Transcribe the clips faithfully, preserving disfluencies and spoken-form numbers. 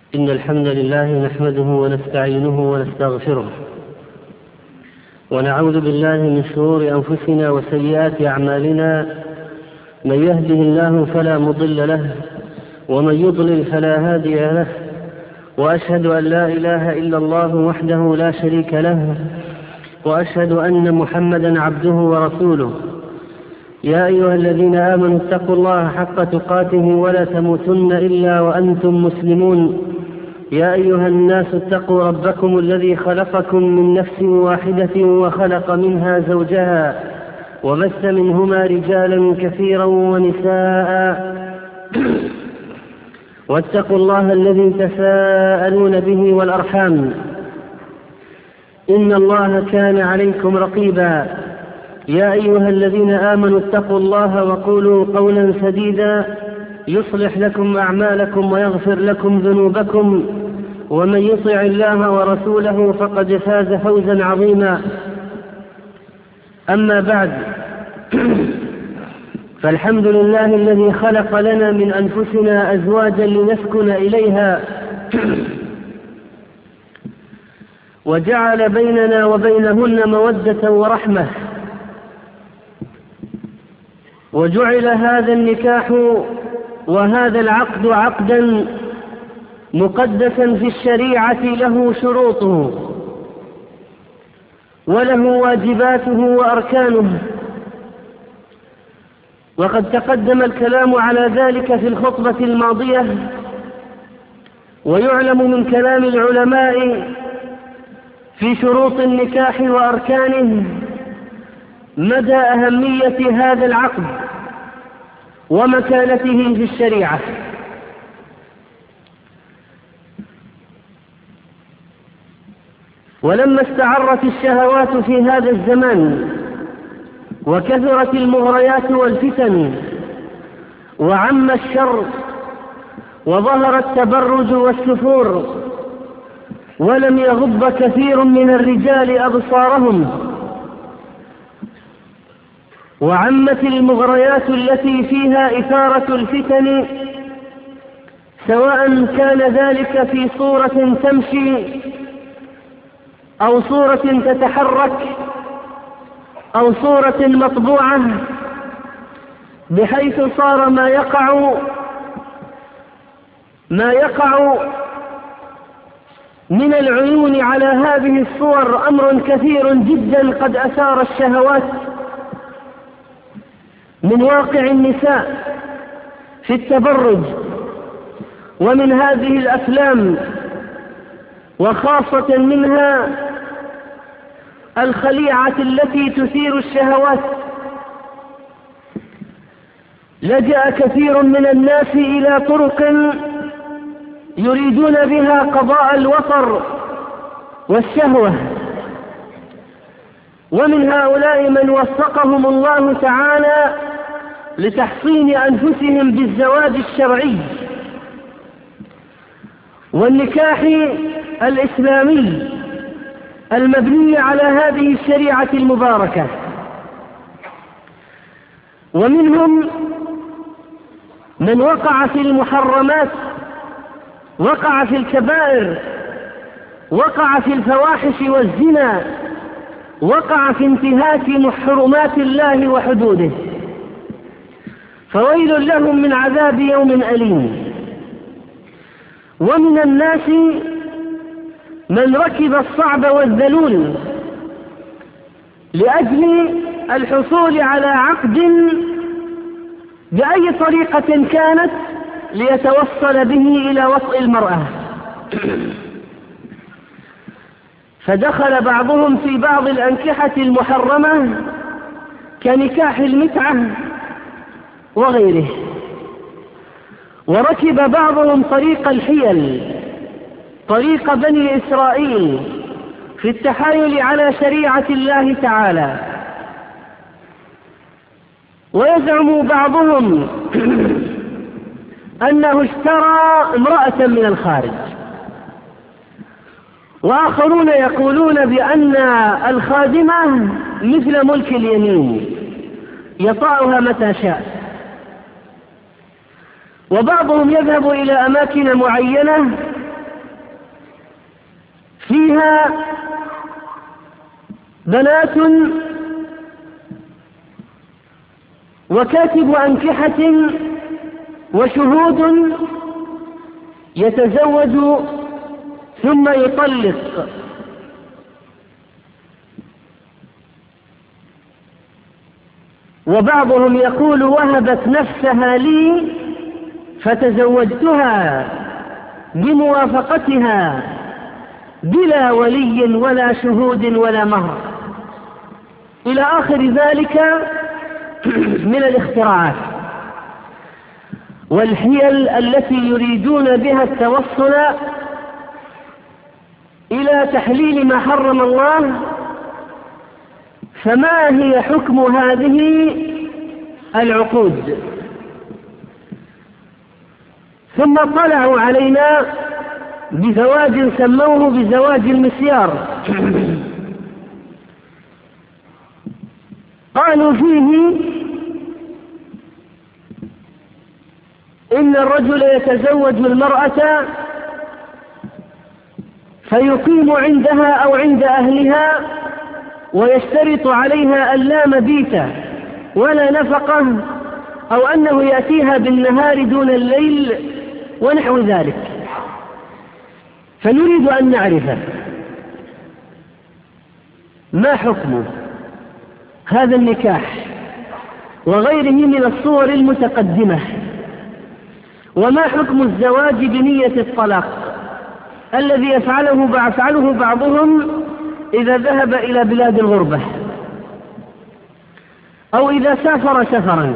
إن الحمد لله نحمده ونستعينه ونستغفره ونعوذ بالله من شرور أنفسنا وسيئات أعمالنا. من يهده الله فلا مضل له ومن يضلل فلا هادي له، وأشهد أن لا إله إلا الله وحده لا شريك له، وأشهد أن محمدا عبده ورسوله. يا أيها الذين آمنوا اتقوا الله حق تقاته ولا تموتن إلا وأنتم مسلمون. يا أيها الناس اتقوا ربكم الذي خلقكم من نفس واحدة وخلق منها زوجها وبث منهما رجالا كثيرا ونساء واتقوا الله الذي تساءلون به والأرحام إن الله كان عليكم رقيبا. يا أيها الذين آمنوا اتقوا الله وقولوا قولا سديدا يصلح لكم أعمالكم ويغفر لكم ذنوبكم، ومن يطع الله ورسوله فقد فاز فوزا عظيما. أما بعد، فالحمد لله الذي خلق لنا من أنفسنا أزواجا لنسكن إليها وجعل بيننا وبينهن مودة ورحمة، وجعل هذا النكاح وهذا العقد عقدا مقدسا في الشريعة له شروطه وله واجباته وأركانه، وقد تقدم الكلام على ذلك في الخطبة الماضية. ويعلم من كلام العلماء في شروط النكاح وأركانه مدى أهمية هذا العقد ومكانته في الشريعة. ولما استعرت الشهوات في هذا الزمان وكثرت المغريات والفتن وعم الشر وظهر التبرج والسفور، ولم يغض كثير من الرجال أبصارهم، وعمت المغريات التي فيها إثارة الفتن، سواء كان ذلك في صورة تمشي أو صورة تتحرك أو صورة مطبوعة، بحيث صار ما يقع ما يقع من العيون على هذه الصور أمر كثير جدا قد أثار الشهوات من واقع النساء في التبرج ومن هذه الأفلام، وخاصة منها الخليعة التي تثير الشهوات. لجأ كثير من الناس إلى طرق يريدون بها قضاء الوطر والشهوة، ومن هؤلاء من وفقهم الله تعالى لتحصين أنفسهم بالزواج الشرعي والنكاح الإسلامي المبني على هذه الشريعة المباركة. ومنهم من وقع في المحرمات، وقع في الكبائر، وقع في الفواحش والزنا، وقع في انتهاك حرمات الله وحدوده، فويل لهم من عذاب يوم أليم. ومن الناس من ركب الصعب والذلول لأجل الحصول على عقد بأي طريقة كانت ليتوصل به إلى وطء المرأة، فدخل بعضهم في بعض الأنكحة المحرمة كنكاح المتعة وغيره، وركب بعضهم طريق الحيل، طريق بني إسرائيل في التحايل على شريعة الله تعالى. ويزعم بعضهم أنه اشترى امرأة من الخارج، وآخرون يقولون بأن الخادمة مثل ملك اليمين يطأها متى شاء. وبعضهم يذهب إلى أماكن معينة فيها بنات وكاتب أنكحة وشهود يتزوج ثم يطلق، وبعضهم يقول وهبت نفسها لي فتزوجتها بموافقتها بلا ولي ولا شهود ولا مهر، إلى آخر ذلك من الاختراعات والحيل التي يريدون بها التوصل إلى تحليل ما حرم الله. فما هي حكم هذه العقود؟ ثم طلعوا علينا بزواج سموه بزواج المسيار، قالوا فيه إن الرجل يتزوج المرأة فيقيم عندها أو عند أهلها ويشترط عليها أن لا مبيت ولا نفقة، أو أنه يأتيها بالنهار دون الليل ونحو ذلك. فنريد أن نعرف ما حكم هذا النكاح وغيره من الصور المتقدمة، وما حكم الزواج بنية الطلاق الذي يفعله يفعله بعضهم إذا ذهب إلى بلاد الغربة أو إذا سافر سفرا،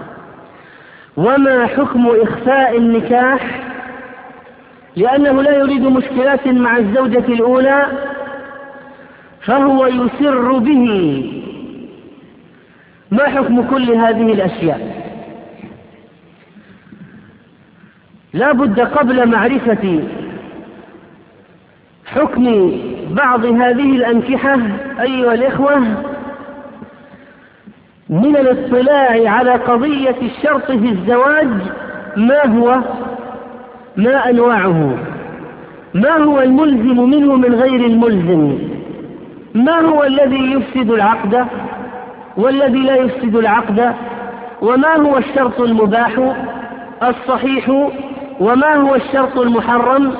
وما حكم إخفاء النكاح لأنه لا يريد مشكلات مع الزوجة الأولى فهو يسر به. ما حكم كل هذه الأشياء؟ لا بد قبل معرفة حكم بعض هذه الأنكحة أيها الإخوة من الاطلاع على قضية الشرط في الزواج. ما هو ما أنواعه؟ ما هو الملزم منه من غير الملزم؟ ما هو الذي يفسد العقد والذي لا يفسد العقد؟ وما هو الشرط المباح الصحيح وما هو الشرط المحرم؟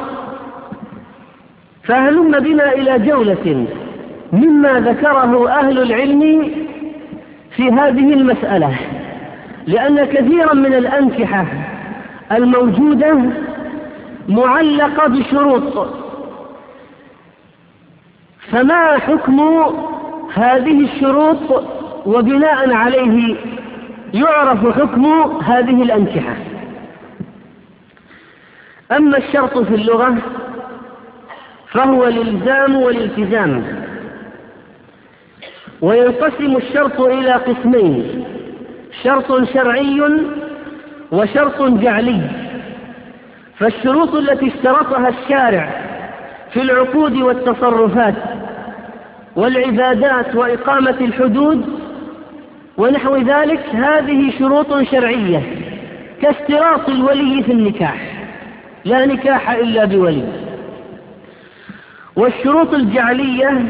فهلم بنا إلى جولة مما ذكره أهل العلم في هذه المسألة، لأن كثيرا من الأنكحة الموجودة معلقة بشروط. فما حكم هذه الشروط وبناء عليه يعرف حكم هذه الأنكحة؟ أما الشرط في اللغة فهو الإلزام والالتزام، وينقسم الشرط إلى قسمين: شرط شرعي وشرط جعلي. فالشروط التي اشترطها الشارع في العقود والتصرفات والعبادات وإقامة الحدود ونحو ذلك هذه شروط شرعية، كاشتراط الولي في النكاح، لا نكاح إلا بولي. والشروط الجعلية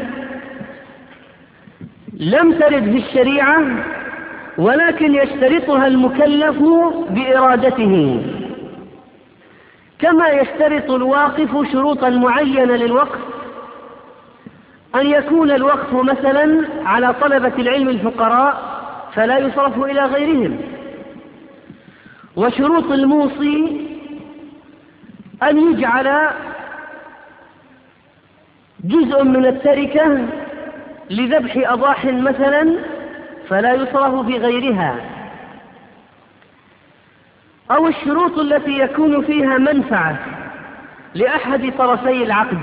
لم ترد في الشريعة ولكن يشترطها المكلف بإرادته، كما يشترط الواقف شروطا معينة للوقف، أن يكون الوقف مثلا على طلبة العلم الفقراء فلا يصرف إلى غيرهم. وشروط الموصي أن يجعل جزء من التركة لذبح أضاح مثلا فلا يصرف في غيرها. أو الشروط التي يكون فيها منفعة لأحد طرفي العقد.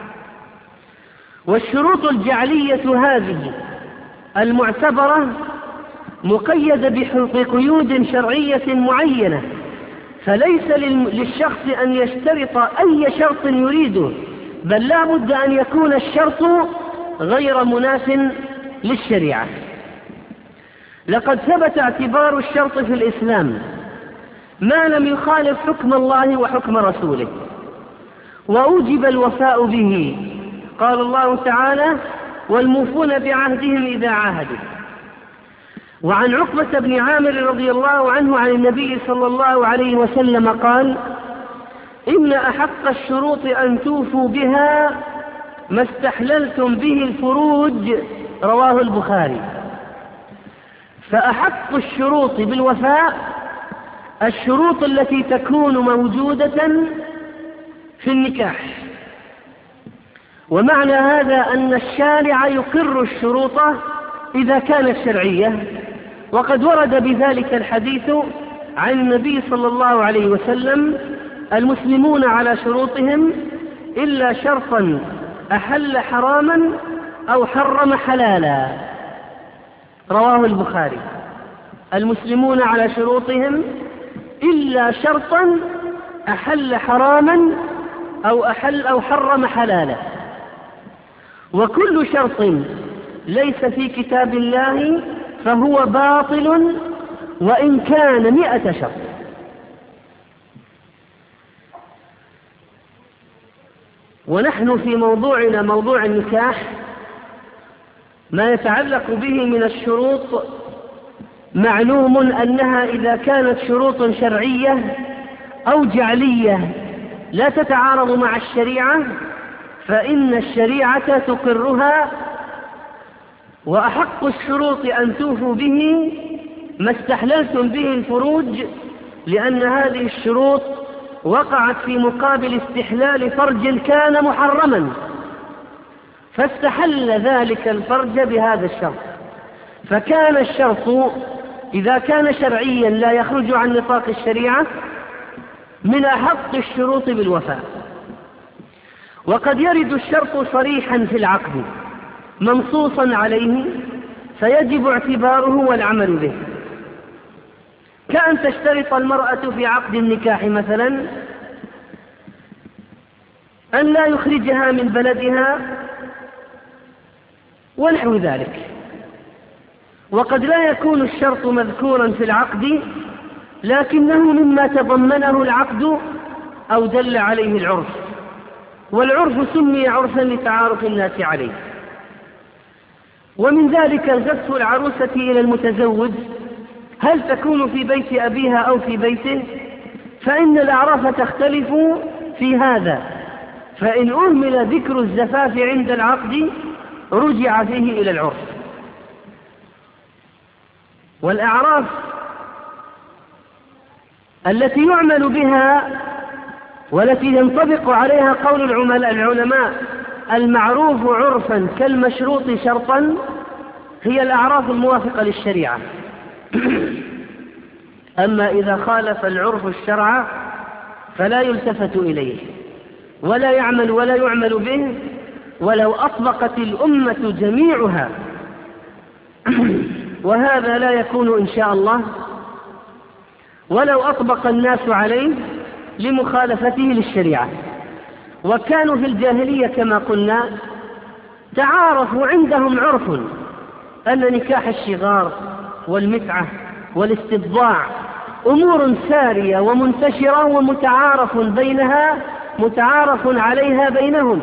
والشروط الجعلية هذه المعتبرة مقيدة بقيود شرعية معينة، فليس للشخص أن يشترط أي شرط يريده، بل لا بد أن يكون الشرط غير مناف للشريعة. لقد ثبت اعتبار الشرط في الإسلام ما لم يخالف حكم الله وحكم رسوله، وأوجب الوفاء به، قال الله تعالى: والموفون بعهدهم إذا عاهدوا. وعن عقبة بن عامر رضي الله عنه عن النبي صلى الله عليه وسلم قال: إن أحق الشروط أن توفوا بها ما استحللتم به الفروج. رواه البخاري. فأحق الشروط بالوفاء الشروط التي تكون موجودة في النكاح. ومعنى هذا أن الشارع يقر الشروط إذا كانت شرعية، وقد ورد بذلك الحديث عن النبي صلى الله عليه وسلم: المسلمون على شروطهم إلا شرطا أحل حراما أو حرم حلالا. رواه البخاري. المسلمون على شروطهم إلا شرطا أحل حراما أو أحل أو حرم حلالا. وكل شرط ليس في كتاب الله فهو باطل وإن كان مئة شرط. ونحن في موضوعنا موضوع النكاح ما يتعلق به من الشروط معلوم أنها إذا كانت شروط شرعية أو جعلية لا تتعارض مع الشريعة فإن الشريعة تقرها. وأحق الشروط أن توفوا به ما استحللتم به الفروج، لأن هذه الشروط وقعت في مقابل استحلال فرج كان محرما، فاستحل ذلك الفرج بهذا الشرط. فكان الشرط إذا كان شرعيا لا يخرج عن نطاق الشريعة من أحق الشروط بالوفاء. وقد يرد الشرط صريحا في العقد منصوصا عليه فيجب اعتباره والعمل به، كأن تشترط المرأة في عقد النكاح مثلا أن لا يخرجها من بلدها ونحو ذلك. وقد لا يكون الشرط مذكورا في العقد لكنه مما تضمنه العقد أو دل عليه العرف، والعرف سمي عرفا لتعارف الناس عليه. ومن ذلك زف العروسة إلى المتزوج هل تكون في بيت أبيها أو في بيته، فإن الأعراف تختلف في هذا، فإن أهمل ذكر الزفاف عند العقد رجع فيه إلى العرف. والأعراف التي يعمل بها والتي ينطبق عليها قول العلماء المعروف عرفا كالمشروط شرطا هي الأعراف الموافقة للشريعة. أما إذا خالف العرف الشرع فلا يلتفت إليه ولا يعمل ولا يعمل به، ولو أطبقت الأمة جميعها وهذا لا يكون إن شاء الله، ولو أطبق الناس عليه لمخالفته للشريعة. وكانوا في الجاهلية كما قلنا تعارفوا عندهم عرف أن نكاح الشغار والمتعة والاستبضاع أمور سارية ومنتشرة ومتعارف بينها متعارف عليها بينهم.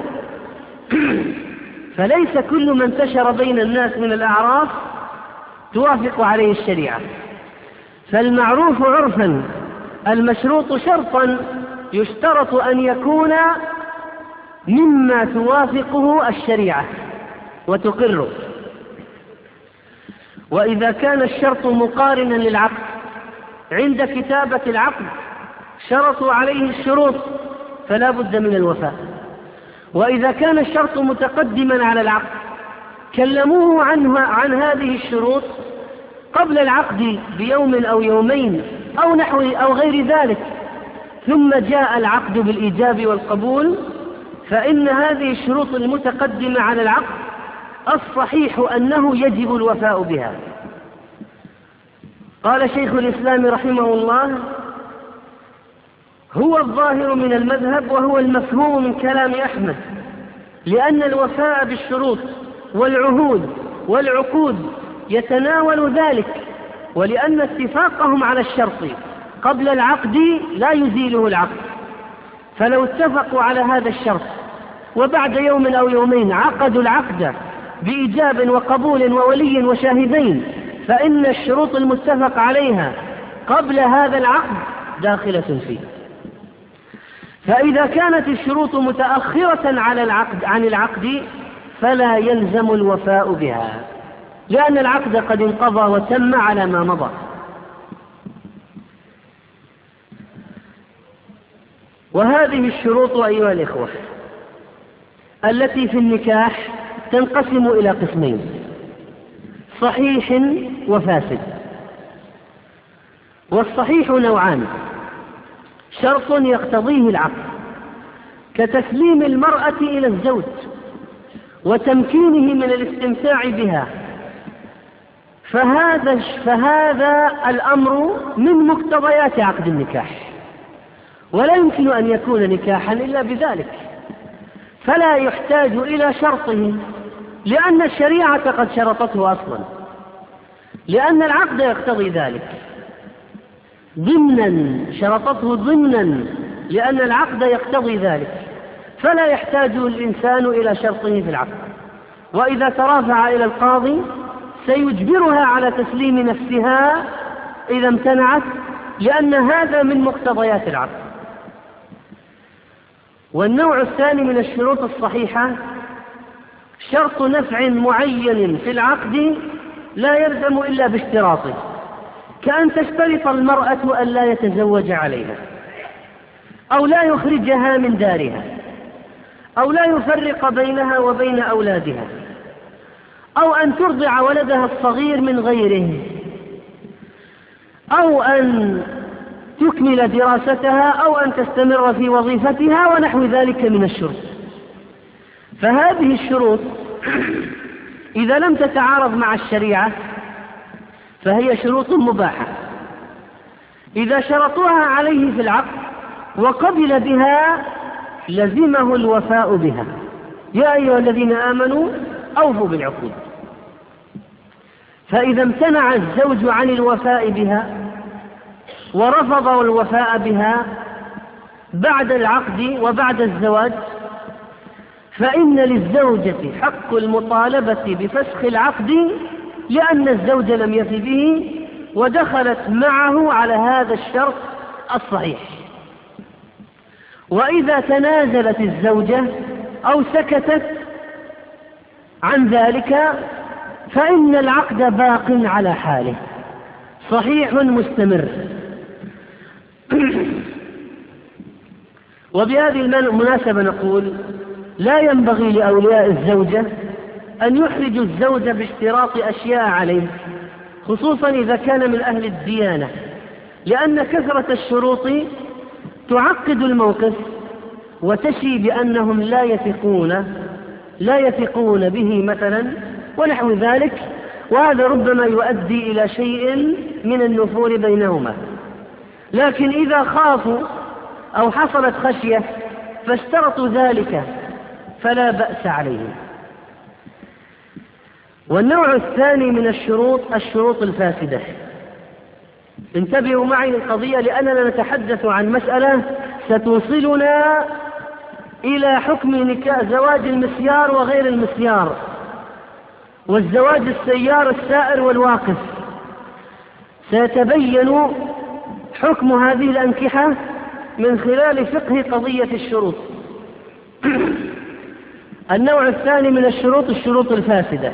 فليس كل ما انتشر بين الناس من الأعراف توافق عليه الشريعة. فالمعروف عرفا المشروط شرطا يشترط أن يكون مما توافقه الشريعة وتقره. وإذا كان الشرط مقارنا للعقد عند كتابة العقد شرطوا عليه الشروط فلا بد من الوفاء. وإذا كان الشرط متقدما على العقد كلموه عنها عن هذه الشروط قبل العقد بيوم أو يومين أو نحو أو غير ذلك، ثم جاء العقد بالإيجاب والقبول، فإن هذه الشروط المتقدمة على العقد الصحيح أنه يجب الوفاء بها. قال شيخ الإسلام رحمه الله: هو الظاهر من المذهب وهو المفهوم من كلام أحمد، لأن الوفاء بالشروط والعهود والعقود يتناول ذلك، ولأن اتفاقهم على الشرط قبل العقد لا يزيله العقد. فلو اتفقوا على هذا الشرط وبعد يوم أو يومين عقدوا العقد بإيجاب وقبول وولي وشاهدين، فإن الشروط المتفق عليها قبل هذا العقد داخلة فيه. فإذا كانت الشروط متأخرة على العقد عن العقد فلا يلزم الوفاء بها، لأن العقد قد انقضى وتم على ما مضى. وهذه الشروط أيها الإخوة التي في النكاح تنقسم إلى قسمين: صحيح وفاسد. والصحيح نوعان: شرط يقتضيه العقد كتسليم المرأة إلى الزوج وتمكينه من الاستمتاع بها، فهذا, فهذا الأمر من مقتضيات عقد النكاح، ولا يمكن أن يكون نكاحا إلا بذلك، فلا يحتاج إلى شرطه، لأن الشريعة قد شرطته أصلا، لأن العقد يقتضي ذلك ضمنا، شرطته ضمنا لأن العقد يقتضي ذلك، فلا يحتاج الإنسان إلى شرطه في العقد. وإذا ترافع إلى القاضي سيجبرها على تسليم نفسها إذا امتنعت، لأن هذا من مقتضيات العقد. والنوع الثاني من الشروط الصحيحة شرط نفع معين في العقد لا يلزم إلا باشتراطه، كأن تشترط المرأة أن لا يتزوج عليها، أو لا يخرجها من دارها، أو لا يفرق بينها وبين أولادها، أو أن ترضع ولدها الصغير من غيره، أو أن تكمل دراستها، أو أن تستمر في وظيفتها، ونحو ذلك من الشروط. فهذه الشروط إذا لم تتعارض مع الشريعة فهي شروط مباحة، إذا شرطوها عليه في العقد وقبل بها لزمه الوفاء بها. يا أيها الذين آمنوا أوفوا بالعقود. فإذا امتنع الزوج عن الوفاء بها ورفض الوفاء بها بعد العقد وبعد الزواج، فإن للزوجة حق المطالبة بفسخ العقد، لأن الزوج لم يف به ودخلت معه على هذا الشرط الصحيح. وإذا تنازلت الزوجة أو سكتت عن ذلك فإن العقد باق على حاله صحيح مستمر. وبهذه المناسبة نقول: لا ينبغي لأولياء الزوجة أن يحرجوا الزوج باشتراط أشياء عليه، خصوصا إذا كان من أهل الديانة، لأن كثرة الشروط تعقد الموقف وتشي بأنهم لا يثقون لا يثقون به مثلا ونحو ذلك، وهذا ربما يؤدي إلى شيء من النفور بينهما. لكن إذا خافوا أو حصلت خشية فاشترطوا ذلك فلا بأس عليهم. والنوع الثاني من الشروط الشروط الفاسدة. انتبهوا معي للقضية، لأننا نتحدث عن مسألة ستوصلنا إلى حكم نكاح زواج المسيار وغير المسيار، والزواج السيار السائر والواقف. سيتبين حكم هذه الأنكحة من خلال فقه قضية الشروط. النوع الثاني من الشروط الشروط الفاسدة.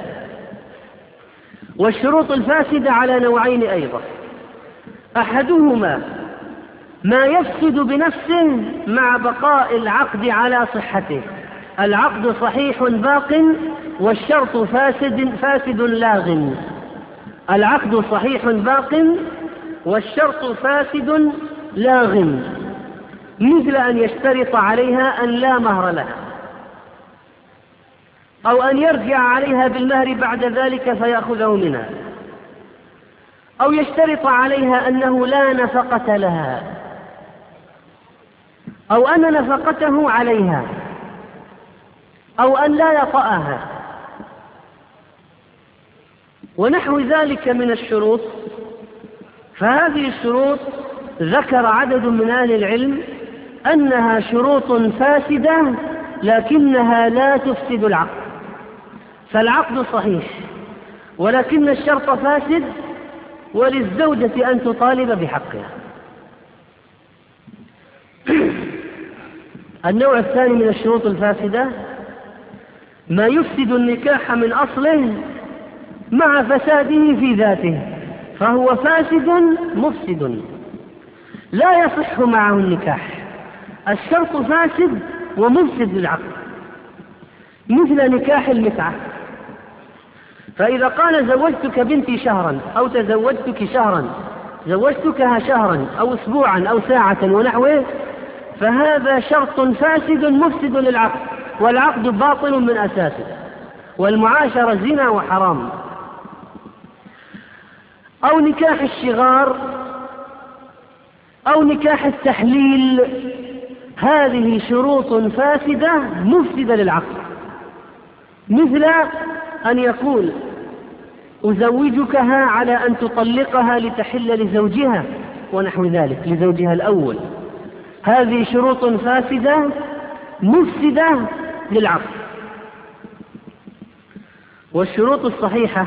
والشروط الفاسدة على نوعين أيضا: أحدهما ما يفسد بنفسه مع بقاء العقد على صحته، العقد صحيح باق والشرط فاسد فاسد لاغ. العقد صحيح باق والشرط فاسد لاغ، مثل أن يشترط عليها أن لا مهر لها، أو أن يرجع عليها بالمهر بعد ذلك فيأخذه منها، أو يشترط عليها أنه لا نفقة لها، أو أن نفقته عليها، أو أن لا يطأها، ونحو ذلك من الشروط. فهذه الشروط ذكر عدد من أهل العلم أنها شروط فاسدة لكنها لا تفسد العقد، فالعقد صحيح ولكن الشرط فاسد، وللزوجة أن تطالب بحقها. النوع الثاني من الشروط الفاسدة ما يفسد النكاح من أصله مع فساده في ذاته، فهو فاسد مفسد لا يصح معه النكاح. الشرط فاسد ومفسد للعقد، مثل نكاح المتعة. فإذا قال زوجتك بنتي شهرا أو تزوجتك شهرا، زوجتكها شهرا أو أسبوعا أو ساعة ونحوه، فهذا شرط فاسد مفسد للعقد، والعقد باطل من أساسه، والمعاشرة زنا وحرام. أو نكاح الشغار أو نكاح التحليل، هذه شروط فاسدة مفسدة للعقد، مثل أن يقول أزوجكها على أن تطلقها لتحل لزوجها ونحو ذلك، لزوجها الأول. هذه شروط فاسدة مفسدة للعقد. والشروط الصحيحة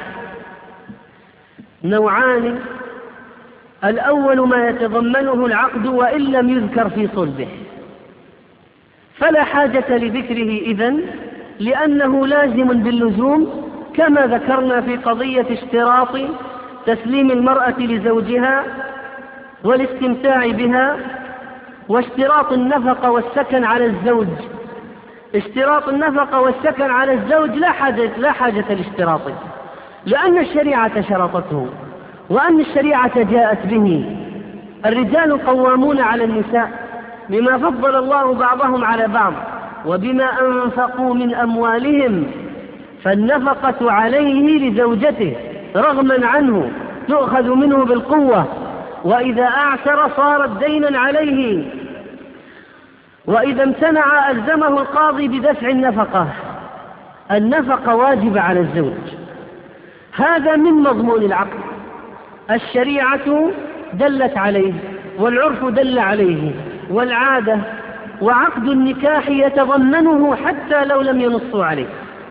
نوعان: الأول ما يتضمنه العقد وإن لم يذكر في صلبه، فلا حاجة لذكره إذن، لأنه لازم باللزوم، كما ذكرنا في قضية اشتراط تسليم المرأة لزوجها والاستمتاع بها، واشتراط النفقة والسكن على الزوج. اشتراط النفقة والسكن على الزوج لا حاجة, لا حاجة لاشتراطه، لأن الشريعة شرطته، وأن الشريعة جاءت به. الرجال قوامون على النساء بما فضل الله بعضهم على بعض وبما أنفقوا من أموالهم، فالنفقة عليه لزوجته رغما عنه تؤخذ منه بالقوة، وإذا أعسر صارت دينا عليه، وإذا امتنع ألزمه القاضي بدفع النفقة. النفقة واجبة على الزوج، هذا من مضمون العقد. الشريعة دلت عليه، والعرف دل عليه، والعادة، وعقد النكاح يتضمنه حتى لو لم ينصوا عليه.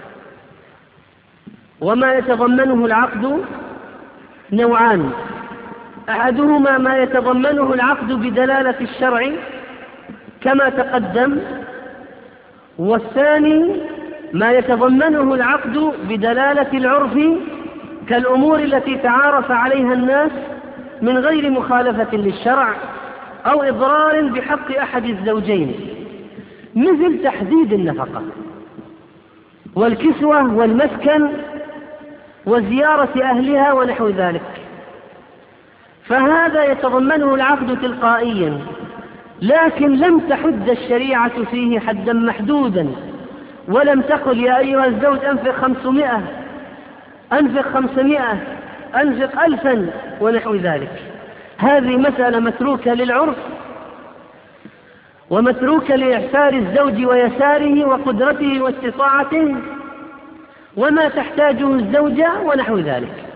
وما يتضمنه العقد نوعان: أحدهما ما يتضمنه العقد بدلالة الشرع كما تقدم، والثاني ما يتضمنه العقد بدلالة العرف كالأمور التي تعارف عليها الناس من غير مخالفة للشرع أو إضرار بحق أحد الزوجين، مثل تحديد النفقة والكسوة والمسكن وزيارة أهلها ونحو ذلك، فهذا يتضمنه العقد تلقائيا، لكن لم تحد الشريعة فيه حدا محدودا، ولم تقل يا أيها الزوج أنفق خمسمائة أنفق خمسمائة أنفق ألفا ونحو ذلك. هذه مسألة متروكة للعرف، ومتروكة لإعسار الزوج ويساره وقدرته واستطاعته وما تحتاجه الزوجة ونحو ذلك.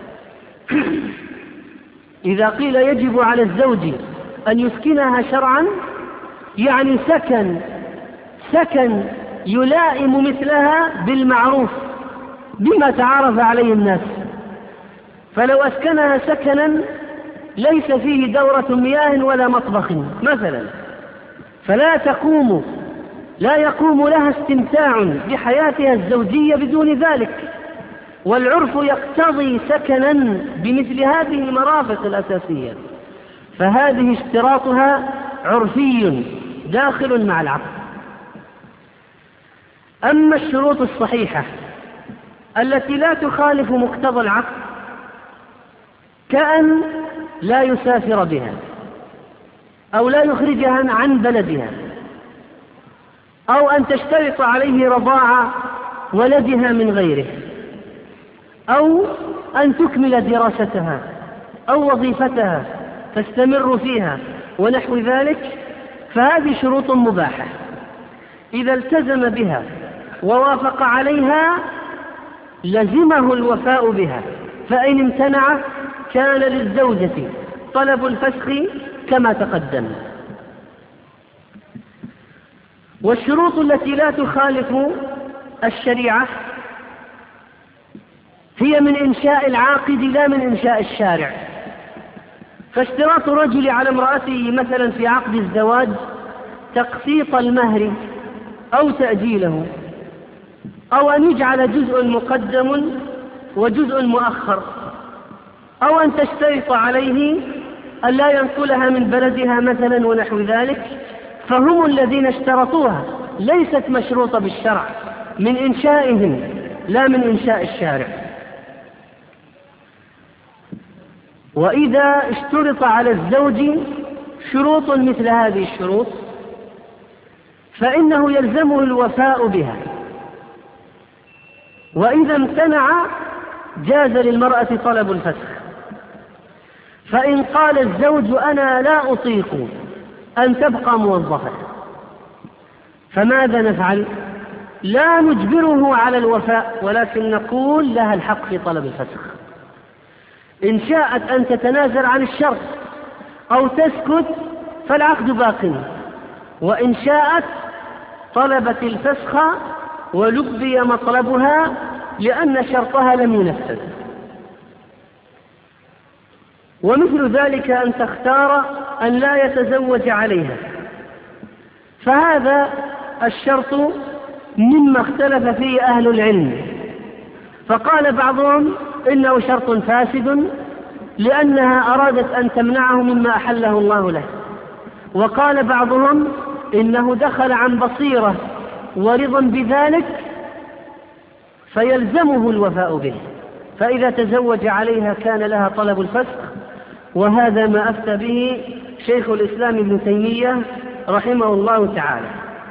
إذا قيل يجب على الزوج أن يسكنها شرعا، يعني سكن سكن يلائم مثلها بالمعروف بما تعارف عليه الناس. فلو أسكنها سكنا ليس فيه دورة مياه ولا مطبخ مثلا، فلا تقوم لا يقوم لها استمتاع بحياتها الزوجية بدون ذلك، والعرف يقتضي سكنا بمثل هذه المرافق الأساسية، فهذه اشتراطها عرفي داخل مع العقد. أما الشروط الصحيحة التي لا تخالف مقتضى العقد، كأن لا يسافر بها أو لا يخرجها عن بلدها، أو أن تشترط عليه رضاعة ولدها من غيره، أو أن تكمل دراستها أو وظيفتها تستمر فيها ونحو ذلك، فهذه شروط مباحة. إذا التزم بها ووافق عليها لزمه الوفاء بها، فإن امتنع كان للزوجة طلب الفسخ كما تقدم. والشروط التي لا تخالف الشريعة هي من إنشاء العاقد لا من إنشاء الشارع. فاشتراط رجل على امرأته مثلا في عقد الزواج تقسيط المهر أو تأجيله، أو أن يجعل جزء مقدم وجزء مؤخر، أو أن تشترط عليه أن لا ينقلها من بلدها مثلا ونحو ذلك، فهم الذين اشترطوها، ليست مشروطة بالشرع، من إنشائهم لا من إنشاء الشارع. وإذا اشترط على الزوج شروط مثل هذه الشروط فإنه يلزمه الوفاء بها، وإذا امتنع جاز للمرأة طلب الفسخ. فإن قال الزوج أنا لا أطيق أن تبقى موظفة، فماذا نفعل؟ لا نجبره على الوفاء، ولكن نقول لها الحق في طلب الفسخ. إن شاءت أن تتنازل عن الشرط أو تسكت فالعقد باق، وإن شاءت طلبت الفسخ ولبي مطلبها لأن شرطها لم ينفذ. ومثل ذلك أن تختار أن لا يتزوج عليها، فهذا الشرط مما اختلف فيه أهل العلم، فقال بعضهم إنه شرط فاسد لأنها أرادت أن تمنعه مما أحله الله له، وقال بعضهم إنه دخل عن بصيرة ورضا بذلك فيلزمه الوفاء به، فإذا تزوج عليها كان لها طلب الفسخ. وهذا ما أفتى به شيخ الإسلام ابن تيمية رحمه الله تعالى.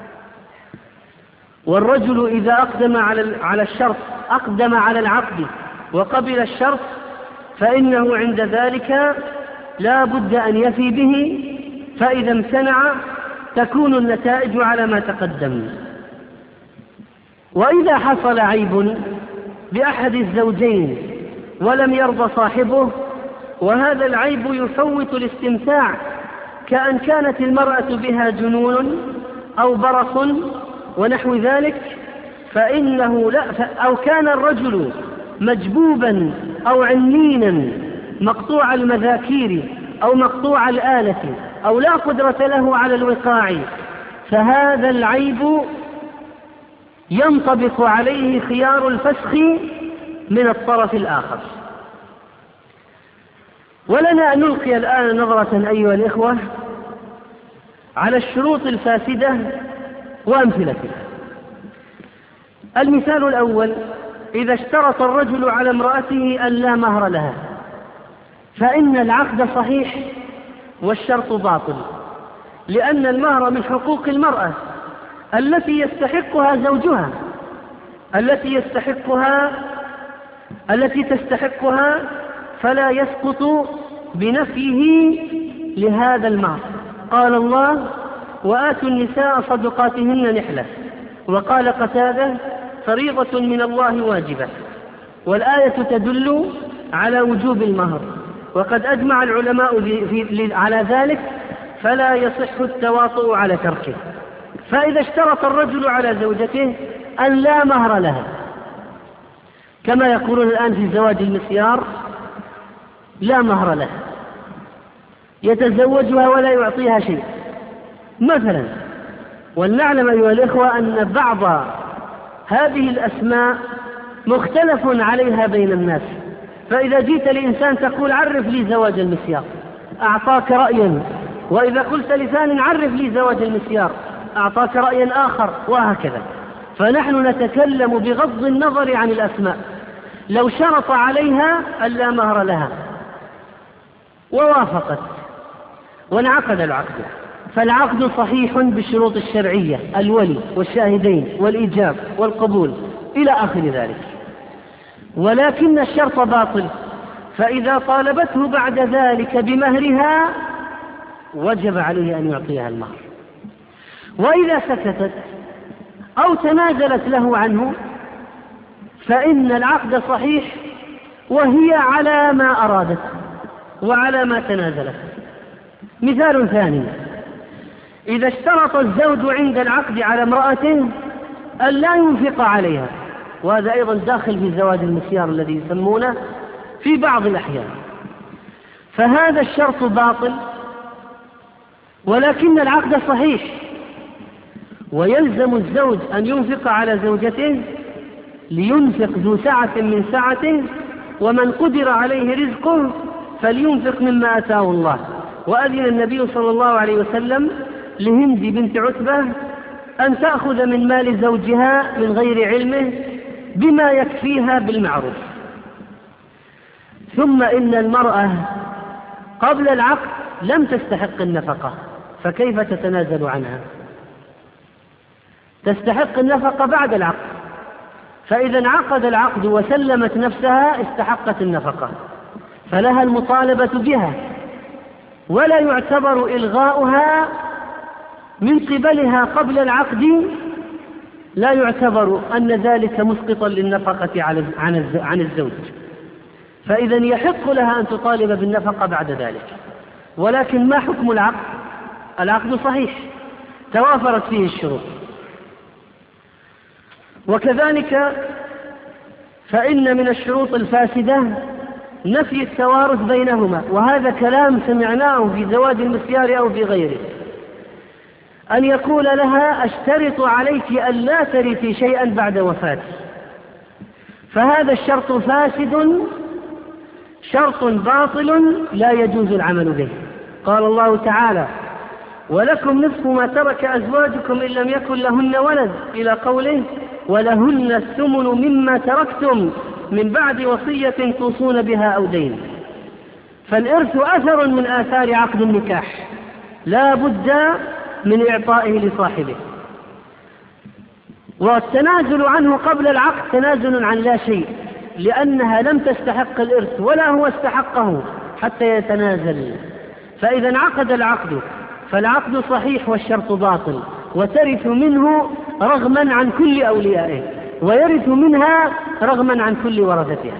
والرجل إذا أقدم على الشرط أقدم على العقد وقبل الشرط فإنه عند ذلك لا بد أن يفي به، فإذا امتنع تكون النتائج على ما تقدم. وإذا حصل عيب بأحد الزوجين ولم يرضى صاحبه، وهذا العيب يفوت الاستمتاع، كأن كانت المرأة بها جنون أو برص ونحو ذلك، فإنه لا، أو كان الرجل مجبوبا أو عنينا مقطوع المذاكير أو مقطوع الآلة أو لا قدرة له على الوقاع، فهذا العيب ينطبق عليه خيار الفسخ من الطرف الآخر. ولنا أن نلقي الآن نظرة أيها الإخوة على الشروط الفاسدة وأمثلتها. المثال الأول: إذا اشترط الرجل على امرأته أن لا مهر لها، فإن العقد صحيح والشرط باطل، لأن المهر من حقوق المرأة التي يستحقها زوجها، التي يستحقها التي تستحقها فلا يسقط بنفيه لهذا المهر. قال الله: وآتوا النساء صدقاتهن نحلة. وقال قتادة: فريضة من الله واجبة. والآية تدل على وجوب المهر، وقد أجمع العلماء في على ذلك، فلا يصح التواطؤ على تركه. فإذا اشترط الرجل على زوجته أن لا مهر لها، كما يقولون الآن في زواج المسيار: لا مهر لها، يتزوجها ولا يعطيها شيء مثلا. ولنعلم أيها الإخوة أن بعض هذه الأسماء مختلف عليها بين الناس، فإذا جئت لإنسان تقول: عرف لي زواج المسيار، أعطاك رأيا، وإذا قلت لثان: عرف لي زواج المسيار، أعطاك رأيا آخر، وهكذا. فنحن نتكلم بغض النظر عن الأسماء. لو شرط عليها أن لا مهر لها ووافقت وانعقد العقد، فالعقد صحيح بالشروط الشرعية: الولي والشاهدين والإيجاب والقبول إلى آخر ذلك، ولكن الشرط باطل. فإذا طالبته بعد ذلك بمهرها وجب عليه أن يعطيها المهر، وإذا سكتت أو تنازلت له عنه فإن العقد صحيح، وهي على ما أرادت وعلى ما تنازلت. مثال ثاني: إذا اشترط الزوج عند العقد على امرأته أن لا ينفق عليها، وهذا أيضا داخل في زواج المسيار الذي يسمونه في بعض الأحيان، فهذا الشرط باطل، ولكن العقد صحيح، ويلزم الزوج أن ينفق على زوجته لينفق ذو سعة من سعته، ومن قدر عليه رزقه فلينفق مما آتاه الله. وأذن النبي صلى الله عليه وسلم لهند بنت عتبة أن تأخذ من مال زوجها من غير علمه بما يكفيها بالمعروف. ثم إن المرأة قبل العقد لم تستحق النفقة، فكيف تتنازل عنها؟ تستحق النفقة بعد العقد، فإذا انعقد العقد وسلمت نفسها استحقت النفقة، فلها المطالبة بها، ولا يعتبر إلغاؤها من قبلها قبل العقد، لا يعتبر أن ذلك مسقطا للنفقة عن الزوج، فإذا يحق لها أن تطالب بالنفقة بعد ذلك. ولكن ما حكم العقد؟ العقد صحيح، توافرت فيه الشروط. وكذلك فإن من الشروط الفاسدة نفي التوارث بينهما، وهذا كلام سمعناه في زواج المسيار أو في غيره، أن يقول لها أشترط عليك أن لا ترثي شيئا بعد وفاتي، فهذا الشرط فاسد، شرط باطل لا يجوز العمل به. قال الله تعالى: ولكم نصف ما ترك أزواجكم إن لم يكن لهن ولد، إلى قوله: ولهن الثمن مما تركتم من بعد وصية توصون بها أو دين. فالإرث أثر من آثار عقد النكاح، لا بد من إعطائه لصاحبه، والتنازل عنه قبل العقد تنازل عن لا شيء، لأنها لم تستحق الإرث ولا هو استحقه حتى يتنازل. فإذا انعقد العقد فالعقد صحيح والشرط باطل، وترث منه رغما عن كل أوليائه، ويرث منها رغما عن كل ورثتها.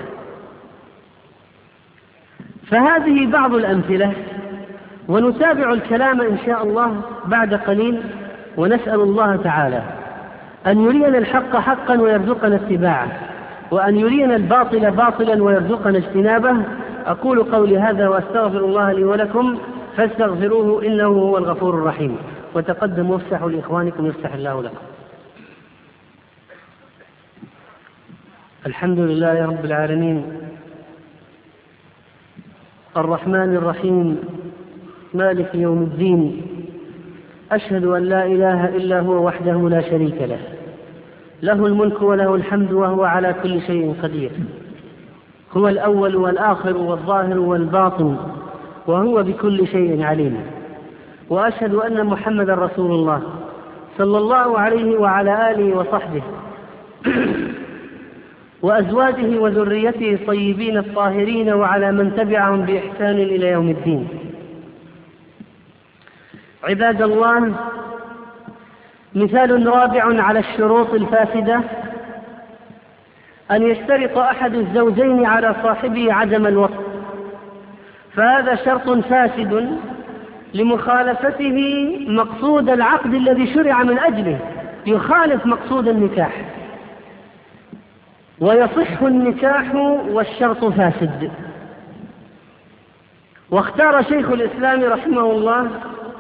فهذه بعض الأمثلة، ونتابع الكلام إن شاء الله بعد قليل، ونسأل الله تعالى أن يرينا الحق حقا ويرزقنا اتباعه، وأن يرينا الباطل باطلا ويرزقنا اجتنابه. أقول قولي هذا وأستغفر الله لي ولكم فاستغفروه إنه هو الغفور الرحيم. وتقدموا وافسحوا لإخوانكم يفتح الله لكم. الحمد لله رب العالمين، الرحمن الرحيم، مالك يوم الدين. أشهد أن لا إله إلا هو وحده لا شريك له، له الملك وله الحمد وهو على كل شيء قدير. هو الأول والآخر والظاهر والباطن، وهو بكل شيء عليم. وأشهد أن محمدا رسول الله صلى الله عليه وعلى آله وصحبه وأزواجه وذريته الطيبين الطاهرين، وعلى من تبعهم بإحسان إلى يوم الدين. عباد الله، مثال رابع على الشروط الفاسدة أن يشترط أحد الزوجين على صاحبه عدم الوصف، فهذا شرط فاسد لمخالفته مقصود العقد الذي شرع من أجله، يخالف مقصود النكاح، ويصح النكاح والشرط فاسد. واختار شيخ الإسلام رحمه الله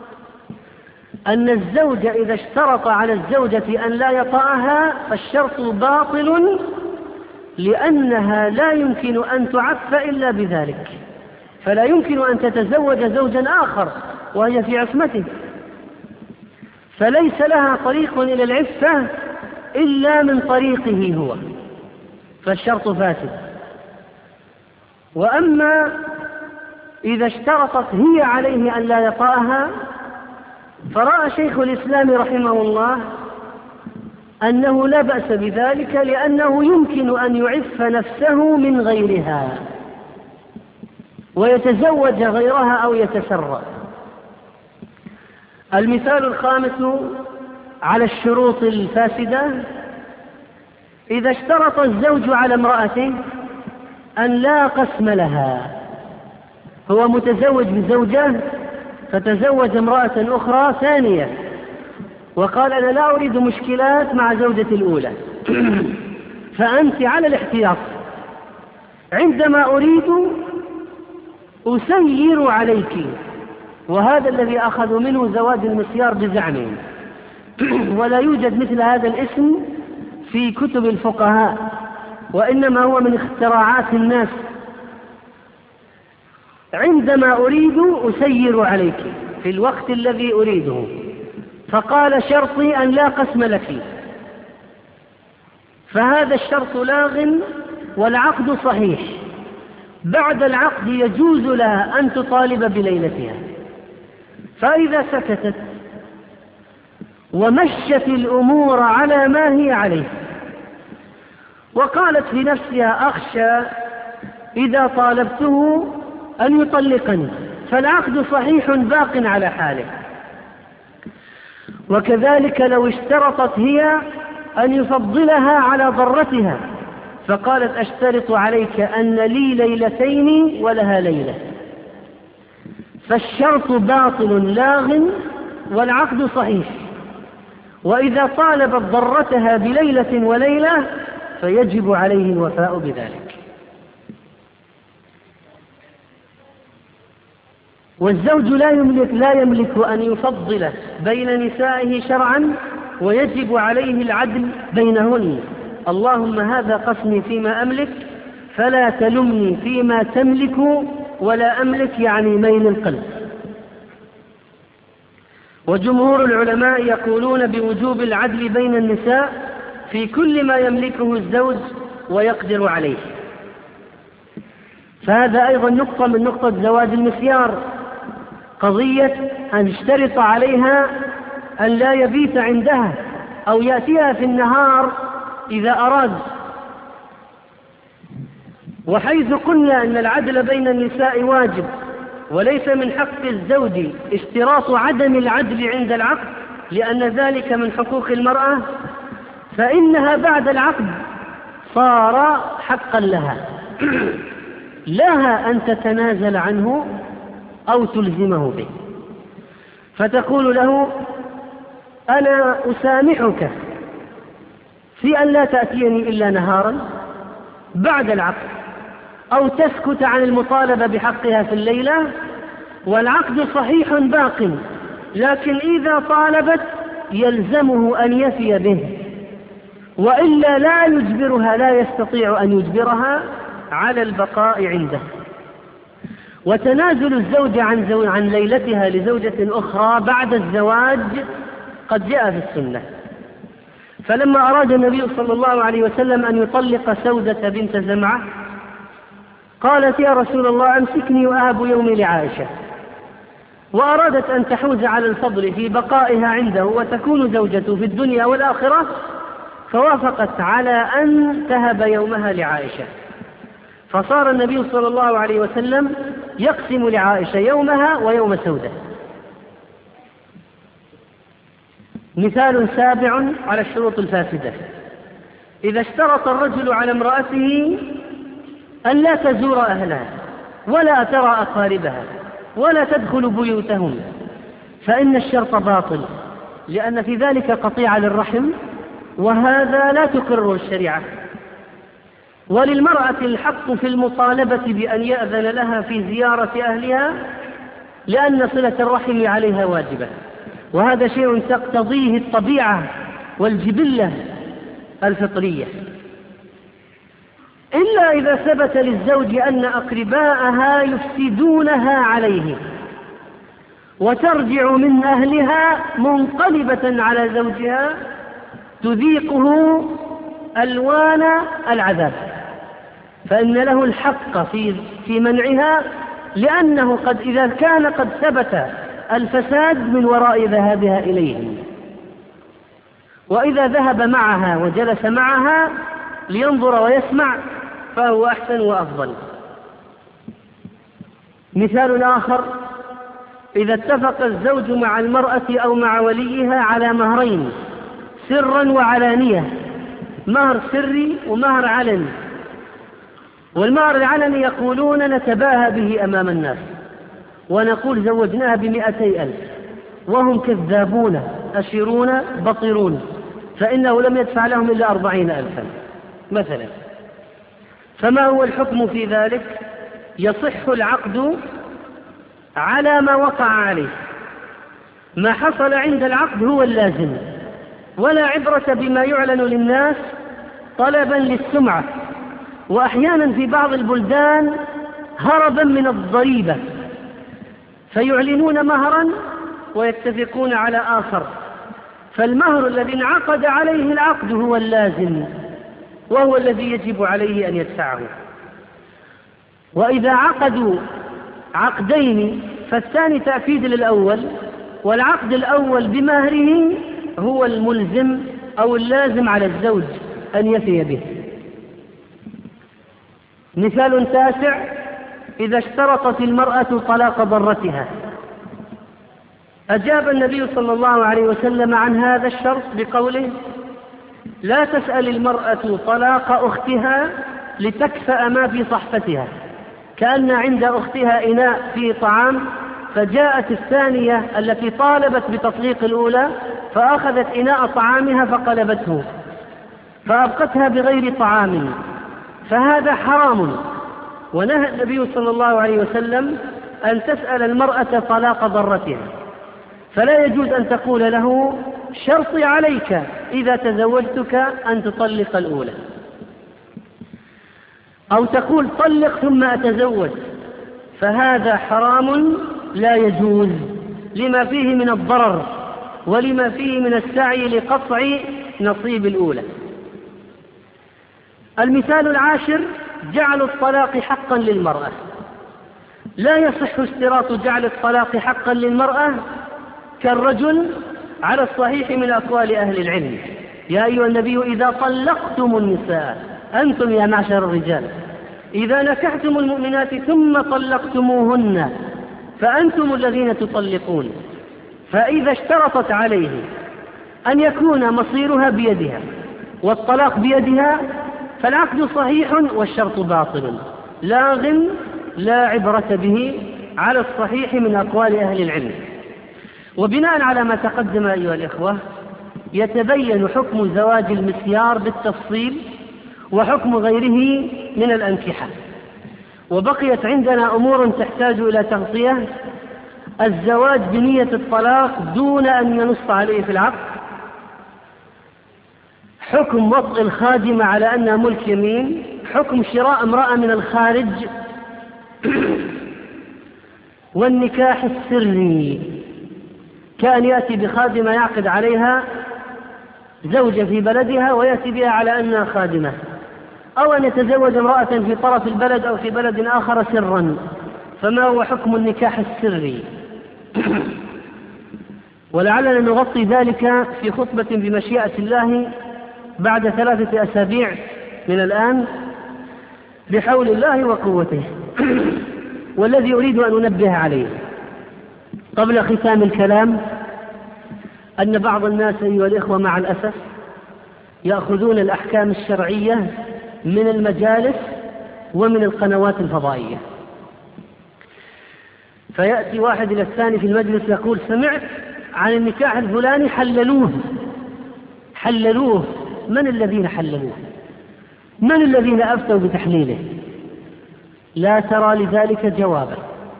أن الزوج إذا اشترط على الزوجة أن لا يطأها فالشرط باطل، لأنها لا يمكن أن تعف إلا بذلك، فلا يمكن أن تتزوج زوجا آخر وهي في عصمته، فليس لها طريق إلى العفة إلا من طريقه هو، فالشرط فاسد. وأما إذا اشترطت هي عليه أن لا يطأها، فرأى شيخ الإسلام رحمه الله أنه لا بأس بذلك، لأنه يمكن أن يعف نفسه من غيرها ويتزوج غيرها أو يتسرى. المثال الخامس على الشروط الفاسدة: إذا اشترط الزوج على امرأته أن لا قسم لها، هو متزوج بزوجة فتزوج امرأة أخرى ثانية وقال أنا لا أريد مشكلات مع زوجتي الأولى فأنت على الاحتياط، عندما أريد أسير عليك. وهذا الذي أخذوا منه زواج المسيار بزعمهم، ولا يوجد مثل هذا الاسم في كتب الفقهاء، وإنما هو من اختراعات الناس. عندما أريد أسير عليك في الوقت الذي أريده. فقال شرطي أن لا قسم لك، فهذا الشرط لاغ والعقد صحيح. بعد العقد يجوز لها أن تطالب بليلتها، فإذا سكتت ومشت الأمور على ما هي عليه وقالت في نفسها أخشى إذا طالبته أن يطلقني، فالعقد صحيح باق على حاله. وكذلك لو اشترطت هي أن يفضلها على ضرتها، فقالت أشترط عليك أن لي ليلتين ولها ليلة، فالشرط باطل لاغ والعقد صحيح. وإذا طالبت ضرتها بليلة وليلة فيجب عليه الوفاء بذلك. والزوج لا يملك, لا يملك أن يفضل بين نسائه شرعا، ويجب عليه العدل بينهن. اللهم هذا قسمي فيما أملك فلا تلمني فيما تملك ولا أملك، يعني ميل القلب. وجمهور العلماء يقولون بوجوب العدل بين النساء في كل ما يملكه الزوج ويقدر عليه. فهذا أيضا نقطة من نقطة زواج المسيار، قضية أن يشترط عليها أن لا يبيت عندها أو يأتيها في النهار إذا أراد. وحيث قلنا أن العدل بين النساء واجب وليس من حق الزوج اشتراط عدم العدل عند العقد لأن ذلك من حقوق المرأة، فإنها بعد العقد صار حقا لها لها أن تتنازل عنه أو تلزمه به، فتقول له أنا أسامحك في أن لا تأتيني إلا نهارا بعد العقد، أو تسكت عن المطالبة بحقها في الليلة، والعقد صحيح باق، لكن إذا طالبت يلزمه أن يفي به، وإلا لا يجبرها، لا يستطيع أن يجبرها على البقاء عنده. وتنازل الزوج عن, زو... عن ليلتها لزوجة أخرى بعد الزواج قد جاء في السنة. فلما أراد النبي صلى الله عليه وسلم أن يطلق سودة بنت زمعة قالت يا رسول الله أمسكني وأهب يومي لعائشة، وأرادت أن تحوز على الفضل في بقائها عنده وتكون زوجته في الدنيا والآخرة، فوافقت على أن تهب يومها لعائشة. فصار النبي صلى الله عليه وسلم يقسم لعائشة يومها ويوم سودة. مثال سابع على الشروط الفاسدة: إذا اشترط الرجل على امرأته أن لا تزور أهلها ولا ترى أقاربها ولا تدخل بيوتهم، فإن الشرط باطل، لأن في ذلك قطيعة للرحم، وهذا لا تقره الشريعة. وللمرأة الحق في المطالبة بأن يأذن لها في زيارة أهلها، لأن صلة الرحم عليها واجبة، وهذا شيء تقتضيه الطبيعة والجبلة الفطرية، إلا إذا ثبت للزوج أن أقرباءها يفسدونها عليه وترجع من أهلها منقلبة على زوجها تذيقه ألوان العذاب، فإن له الحق في في منعها، لأنه قد إذا كان قد ثبت الفساد من وراء ذهابها إليهم. وإذا ذهب معها وجلس معها لينظر ويسمع فهو أحسن وأفضل. مثال آخر: إذا اتفق الزوج مع المرأة أو مع وليها على مهرين سرا وعلانية، مهر سري ومهر علني، والمهر العلني يقولون نتباهى به أمام الناس ونقول زوجناها بمئتي ألف، وهم كذابون أشيرون بطرون، فإنه لم يدفع لهم إلا أربعين ألفا مثلا. فما هو الحكم في ذلك؟ يصح العقد على ما وقع عليه، ما حصل عند العقد هو اللازم، ولا عبرة بما يعلن للناس طلبا للسمعة، وأحيانا في بعض البلدان هربا من الضريبة، فيعلنون مهرا ويتفقون على آخر، فالمهر الذي انعقد عليه العقد هو اللازم، وهو الذي يجب عليه أن يدفعه. وإذا عقدوا عقدين فالثاني تأكيد للأول، والعقد الأول بمهره هو الملزم أو اللازم على الزوج أن يفي به. مثال تاسع: إذا اشترطت المرأة طلاق ضرتها، أجاب النبي صلى الله عليه وسلم عن هذا الشرط بقوله: لا تسأل المرأة طلاق أختها لتكفأ ما في صحفتها، كأن عند أختها إناء فيه طعام، فجاءت الثانية التي طالبت بتطليق الأولى فأخذت إناء طعامها فقلبته فأبقتها بغير طعام، فهذا حرام. ونهى النبي صلى الله عليه وسلم أن تسأل المرأة طلاق ضرتها، فلا يجوز أن تقول له: شرطي عليك إذا تزوجتك أن تطلق الأولى، أو تقول: طلق ثم أتزوج، فهذا حرام لا يجوز، لما فيه من الضرر ولما فيه من السعي لقطع نصيب الأولى. المثال العاشر: جعل الطلاق حقا للمرأة. لا يصح اشتراط جعل الطلاق حقا للمرأة كالرجل على الصحيح من أقوال أهل العلم: يا أيها النبي إذا طلقتم النساء، أنتم يا معشر الرجال، إذا نكحتم المؤمنات ثم طلقتموهن فأنتم الذين تطلقون. فإذا اشترطت عليه أن يكون مصيرها بيدها والطلاق بيدها فالعقد صحيح والشرط باطل لاغ لا عبرة به على الصحيح من أقوال أهل العلم. وبناء على ما تقدم أيها الإخوة، يتبين حكم زواج المسيار بالتفصيل وحكم غيره من الأنكحة. وبقيت عندنا أمور تحتاج إلى تغطية: الزواج بنية الطلاق دون أن ينص عليه في العقد، حكم وطء الخادمة على أنها ملك يمين، حكم شراء امرأة من الخارج، والنكاح السري كان يأتي بخادمة يعقد عليها زوجة في بلدها ويأتي بها على أنها خادمة، أو أن يتزوج امرأة في طرف البلد أو في بلد آخر سرا. فما هو حكم النكاح السري؟ ولعلنا نغطي ذلك في خطبة بمشيئة الله بعد ثلاثة أسابيع من الآن بحول الله وقوته. والذي أريد أن أنبه عليه قبل ختام الكلام أن بعض الناس أيها الإخوة مع الأسف يأخذون الأحكام الشرعية من المجالس ومن القنوات الفضائية، فيأتي واحد إلى الثاني في المجلس يقول: سمعت عن النكاح الفلاني حللوه حللوه من الذين حللوه؟ من الذين أفتوا بتحليله؟ لا ترى لذلك جوابا،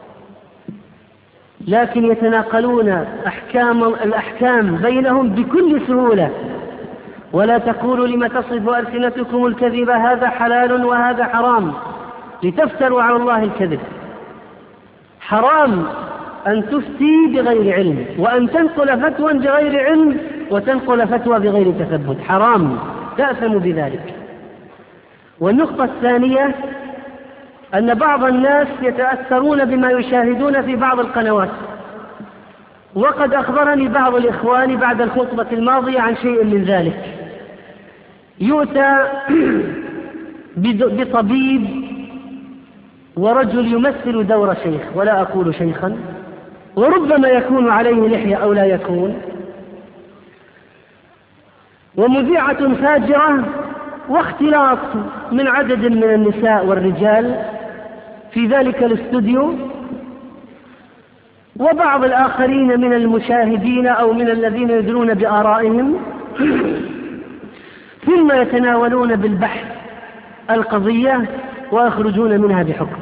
لكن يتناقلون أحكام الأحكام بينهم بكل سهولة. ولا تقولوا لما تصف ألسنتكم الكذب هذا حلال وهذا حرام لتفتروا على الله الكذب. حرام أن تفتي بغير علم، وأن تنقل فتوى بغير علم وتنقل فتوى بغير تثبت، حرام، تأثم بذلك. والنقطة الثانية أن بعض الناس يتأثرون بما يشاهدون في بعض القنوات، وقد أخبرني بعض الإخوان بعد الخطبة الماضية عن شيء من ذلك. يؤتى بطبيب ورجل يمثل دور شيخ، ولا أقول شيخا، وربما يكون عليه لحية أو لا يكون، ومذيعة فاجرة واختلاط من عدد من النساء والرجال في ذلك الاستوديو، وبعض الآخرين من المشاهدين أو من الذين يدلون بآرائهم ثم يتناولون بالبحث القضية ويخرجون منها بحكم.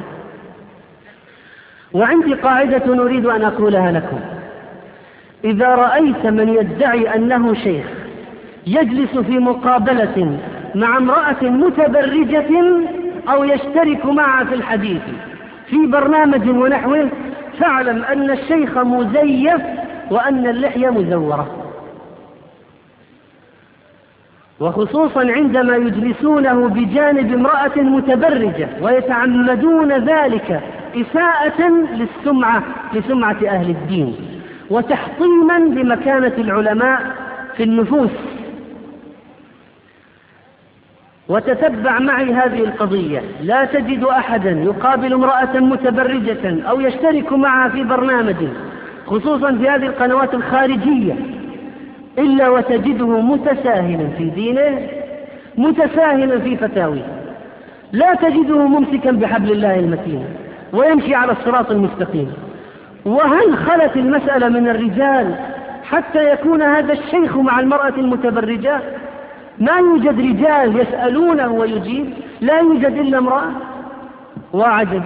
وعندي قاعدة نريد أن أقولها لكم: إذا رأيت من يدعي أنه شيخ يجلس في مقابلة مع امرأة متبرجة أو يشترك معها في الحديث في برنامج ونحوه، فاعلم أن الشيخ مزيف وأن اللحية مزورة، وخصوصا عندما يجلسونه بجانب امرأة متبرجة ويتعمدون ذلك إساءة للسمعة لسمعة أهل الدين وتحطيما لمكانة العلماء في النفوس. وتتبع معي هذه القضية: لا تجد أحدا يقابل امرأة متبرجة أو يشترك معها في برنامج، خصوصا في هذه القنوات الخارجية، إلا وتجده متساهلا في دينه، متساهلا في فتاويه، لا تجده ممسكا بحبل الله المتين ويمشي على الصراط المستقيم. وهل خلت المسألة من الرجال حتى يكون هذا الشيخ مع المرأة المتبرجة؟ ما يوجد رجال يسألونه ويجيب، لا يوجد إلا امرأة. وعجب!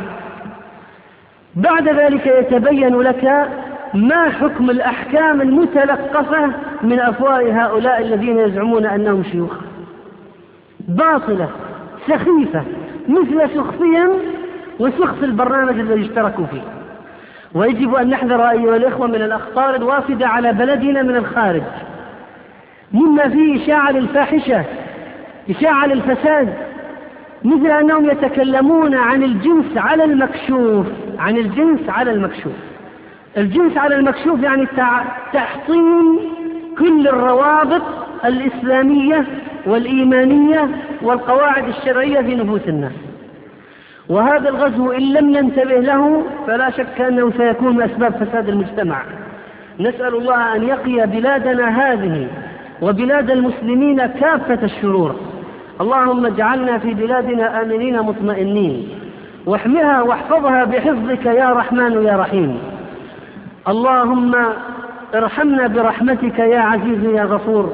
بعد ذلك يتبين لك ما حكم الأحكام المتلقفة من أفواه هؤلاء الذين يزعمون أنهم شيوخ، باطلة سخيفة مثل سخفهم وسخف البرنامج الذي اشتركوا فيه. ويجب أن نحذر أيها الإخوة من الأخطار الوافدة على بلدنا من الخارج، مما فيه إشاعة للفاحشة، إشاعة للفساد، مثل أنهم يتكلمون عن الجنس على المكشوف. عن الجنس على المكشوف، الجنس على المكشوف يعني تحطيم كل الروابط الإسلامية والإيمانية والقواعد الشرعية في نفوس الناس. وهذا الغزو إن لم ننتبه له فلا شك أنه سيكون من أسباب فساد المجتمع. نسأل الله أن يقي بلادنا هذه وبلاد المسلمين كافة الشرور. اللهم اجعلنا في بلادنا آمنين مطمئنين، واحمها واحفظها بحفظك يا رحمن يا رحيم. اللهم ارحمنا برحمتك يا عزيز يا غفور،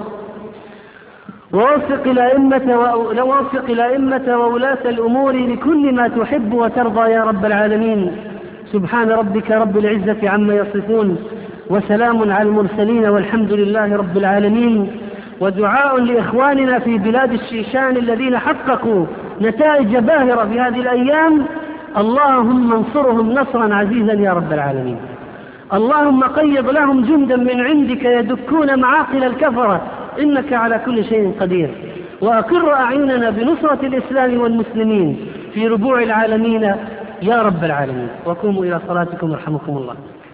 ووفق الأئمة ووفق الأئمة وولاة الأمور لكل ما تحب وترضى يا رب العالمين. سبحان ربك رب العزة عما يصفون، وسلام على المرسلين، والحمد لله رب العالمين. ودعاء لإخواننا في بلاد الشيشان الذين حققوا نتائج باهرة في هذه الأيام: اللهم انصرهم نصرا عزيزا يا رب العالمين. اللهم قيض لهم جندا من عندك يدكون معاقل الكفرة، إنك على كل شيء قدير. وأقر أعيننا بنصرة الإسلام والمسلمين في ربوع العالمين يا رب العالمين. وقوموا إلى صلاتكم يرحمكم الله.